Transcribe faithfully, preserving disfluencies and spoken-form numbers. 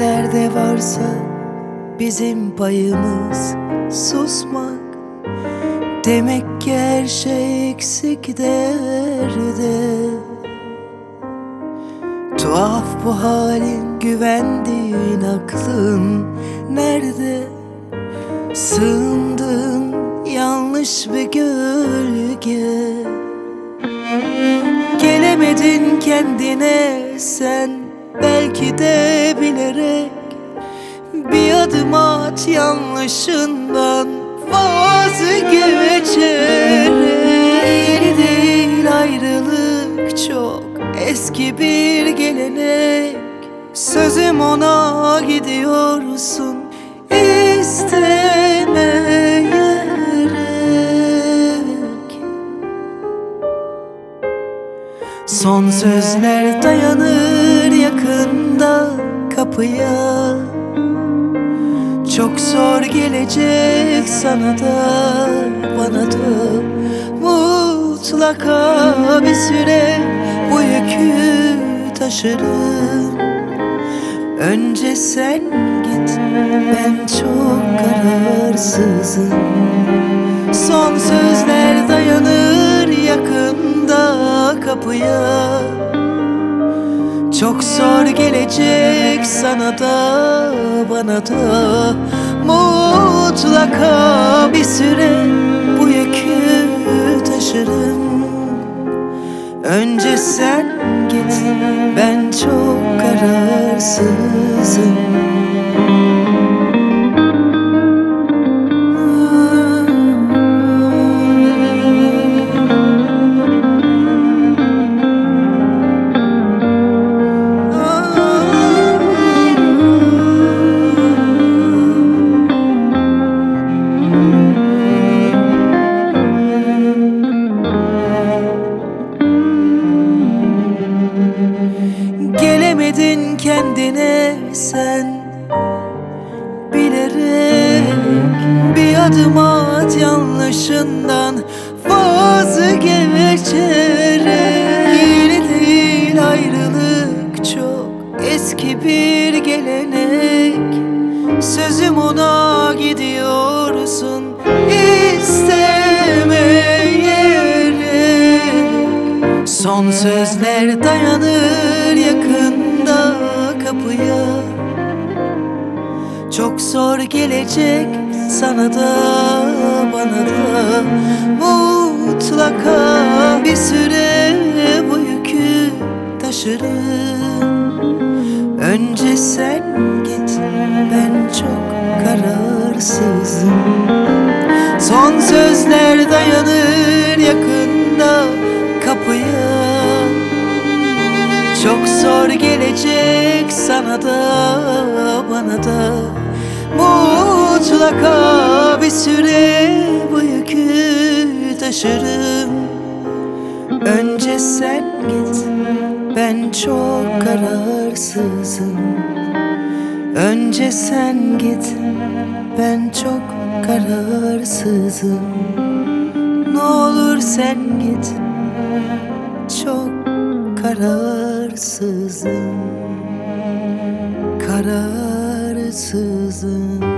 Nerelerde varsa bizim payımız susmak. Demek ki her şey eksik derde. Tuhaf bu halin, güvendiğin aklın nerede? Sığındığın yanlış bir gölge. Gelemedin kendine sen, belki de bilerek. Bir adım at yanlışından vazgeçerek. Yeni değil ayrılık, çok eski bir gelenek. Sözüm ona gidiyorsun istemeyerek. Son sözler dayanır yakında kapıya. Çok zor gelecek sana da bana da. Mutlaka bir süre bu yükü taşırım. Önce sen git, ben çok kararsızım. Son sözler dayanır yakında kapıya. Çok zor gelecek sana da bana da. Mutlaka bir süre bu yükü taşırım. Önce sen git, ben çok kararsızım. Gelemedin kendine sen, bilerek. Bir adım at yanlışından vazgeçerek. Yeni değil ayrılık, çok eski bir gelenek. Sözüm ona gidiyorsun istemeyerek. Son sözler dayanır yakında kapıya. Çok zor gelecek sana da bana da. Mutlaka bir süre bu yükü taşırım. Önce sen git, ben çok kararsızım. Son sözler dayanır yakında kapıya. Çok zor gelecek sana da bana da. Mutlaka bir süre bu yükü taşırım. Önce sen git, ben çok kararsızım. Önce sen git, ben çok kararsızım. Ne olur sen git, çok kararsızım. Kararsızım.